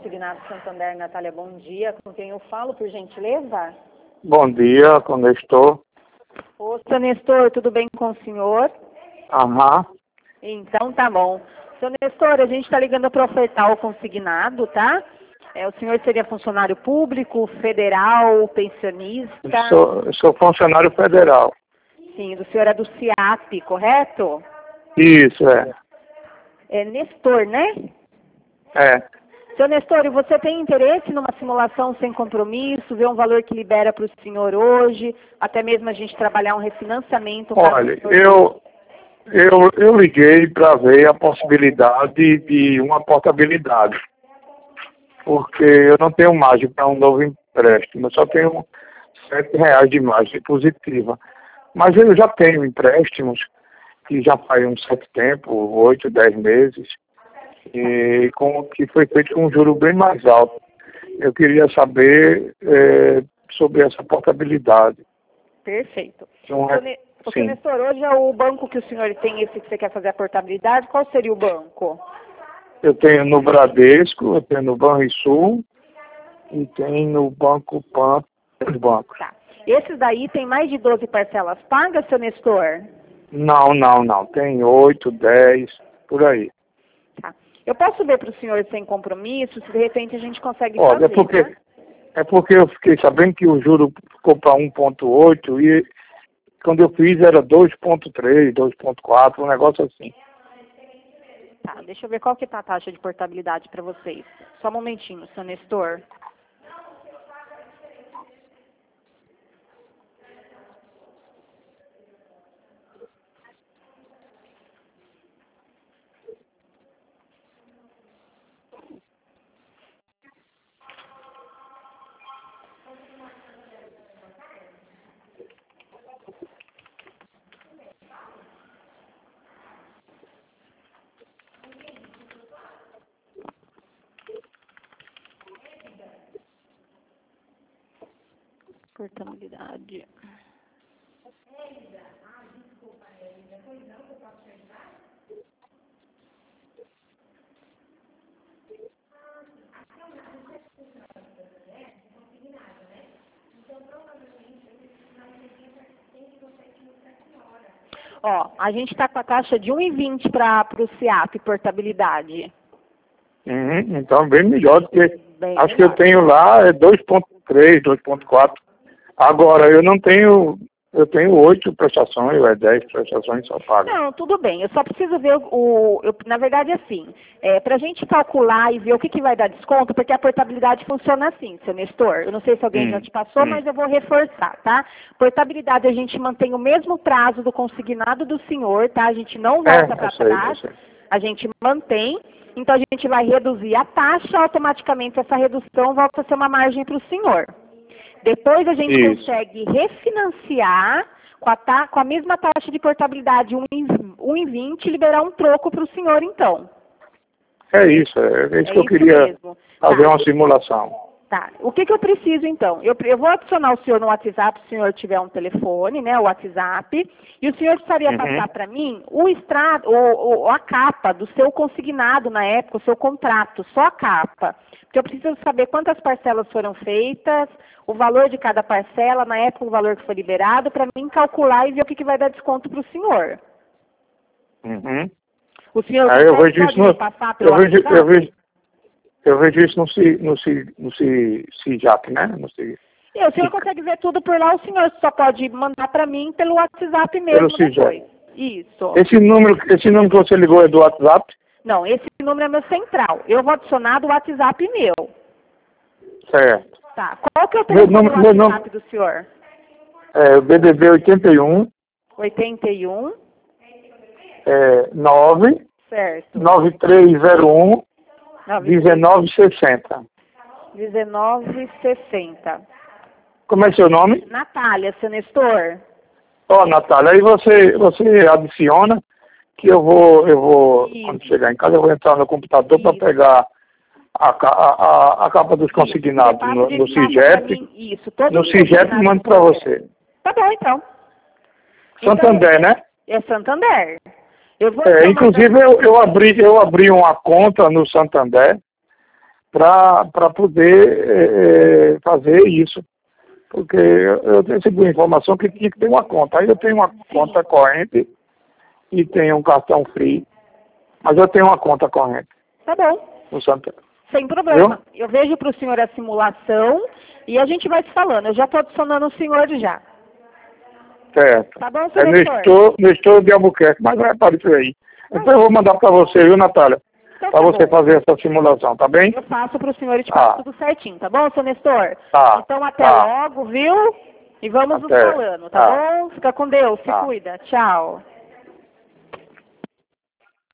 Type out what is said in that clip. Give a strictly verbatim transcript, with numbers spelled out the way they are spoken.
Consignado Santander, Natália, bom dia. Com quem eu falo, por gentileza? Bom dia, com o Nestor. Ô, seu Nestor, tudo bem com o senhor? Aham. Então tá bom. Seu Nestor, a gente está ligando para ofertar o consignado, tá? É, o senhor seria funcionário público, federal, pensionista? Eu sou, eu sou funcionário federal. Sim, o senhor é do CIAP, correto? Isso, é. É Nestor, né? É. Seu Nestor, e você tem interesse numa simulação sem compromisso, ver um valor que libera para o senhor hoje, até mesmo a gente trabalhar um refinanciamento? Olha, eu, eu, eu liguei para ver a possibilidade de uma portabilidade, porque eu não tenho margem para um novo empréstimo, eu só tenho sete reais de margem positiva. Mas eu já tenho empréstimos que já faz um certo tempo, oito, dez meses, e com, que foi feito com um juro bem mais alto. Eu queria saber é, sobre essa portabilidade. Perfeito. Não é, Ne... Porque, Nestor, hoje é o banco que o senhor tem, esse que você quer fazer a portabilidade, qual seria o banco? Eu tenho no Bradesco, eu tenho no Banrisul e tenho no Banco Pan, os bancos. Tá. Esses daí tem mais de doze parcelas pagas, seu Nestor? Não, não, não. Tem oito, dez, por aí. Tá. Eu posso ver para o senhor sem compromisso, se de repente a gente consegue Olha, fazer, é porque, tá? é porque eu fiquei sabendo que o juro ficou para um ponto oito e quando eu fiz era dois ponto três, dois ponto quatro, um negócio assim. Tá, deixa eu ver qual que tá a taxa de portabilidade para vocês. Só um momentinho, seu Nestor. Portabilidade. Ó, a gente está com a taxa de um vírgula vinte para o CIAP, portabilidade. Uhum, então bem melhor do que... Bem acho melhor. que eu tenho lá é dois ponto três, dois ponto quatro. Agora, eu não tenho... Eu tenho oito prestações, ou é dez prestações só pagas. Não, tudo bem. Eu só preciso ver o... o eu, na verdade, assim, é, para a gente calcular e ver o que, que vai dar desconto, porque a portabilidade funciona assim, seu Nestor. Eu não sei se alguém Hum, já te passou, hum. mas eu vou reforçar, tá? Portabilidade, a gente mantém o mesmo prazo do consignado do senhor, tá? A gente não volta É, para eu sei, trás, eu sei. a gente mantém. Então, a gente vai reduzir a taxa, automaticamente essa redução volta a ser uma margem para o senhor. Depois a gente Isso. consegue refinanciar com a, ta, com a mesma taxa de portabilidade, um vírgula vinte, e liberar um troco para o senhor, então. É isso, é, é isso É que eu isso queria mesmo. fazer Tá. uma simulação. Tá. O que, que eu preciso, então? Eu, eu vou adicionar o senhor no WhatsApp, se o senhor tiver um telefone, né, o WhatsApp, e o senhor precisaria Uhum. passar para mim o extrato, o, o, a capa do seu consignado na época, o seu contrato, só a capa. Porque eu preciso saber quantas parcelas foram feitas, o valor de cada parcela, na época o valor que foi liberado, para mim calcular e ver o que, que vai dar desconto para o senhor. Uhum. O senhor Aí eu consegue, vejo pode isso me no, passar pelo eu vejo, WhatsApp? eu vejo, eu vejo isso no C, no C, no C, CIJAP, né? No C, E o senhor consegue ver tudo por lá, o senhor só pode mandar para mim pelo WhatsApp pelo mesmo depois. CIJAP. Isso. Esse número, esse número que você ligou é do WhatsApp? Não, esse número é meu central. Eu vou adicionar do WhatsApp meu. Certo. Tá. Qual que é o Meu telefone nome, do meu WhatsApp nome do senhor? é B D B oitenta e um, oitenta e um, é, nove, certo. nove três zero um, nove dezenove sessenta. dezenove sessenta. Como é seu nome? Natália, seu Nestor. Ó, Natália, aí você, você adiciona que eu vou, eu vou, Isso. quando chegar em casa, eu vou entrar no computador para Isso. pegar a, ca- a, a, a capa dos consignados Isso, no, de no passa pra CIGEP, mim. Isso, todos no os CIGEP e consignados mando que para você você. Tá bom, então. Santander, Então, né? é Santander. Eu vou É, adicionar pra- inclusive eu, eu, abri, eu abri uma conta no Santander para poder é, fazer isso. Porque eu, eu recebi a informação que tinha que ter uma conta. Aí eu tenho uma conta corrente e tenho um cartão free, mas eu tenho uma conta corrente. Tá bom. No Santander. Sem problema. Eu? eu vejo para o senhor a simulação e a gente vai se falando. Eu já estou adicionando o senhor já. Certo. Tá bom, É senhor? Nestor, Nestor de Albuquerque, mas vai aparecer aí. Então eu vou mandar para você, viu, Natália? Então, Para tá você bom. fazer essa simulação, tá bem? Eu faço para o senhor e te Tá. passo tudo certinho, tá bom, seu Nestor? Tá. Então até Tá. logo, viu? E vamos nos Até. falando, tá, Tá. bom? Fica com Deus, se Tá. cuida. Tchau.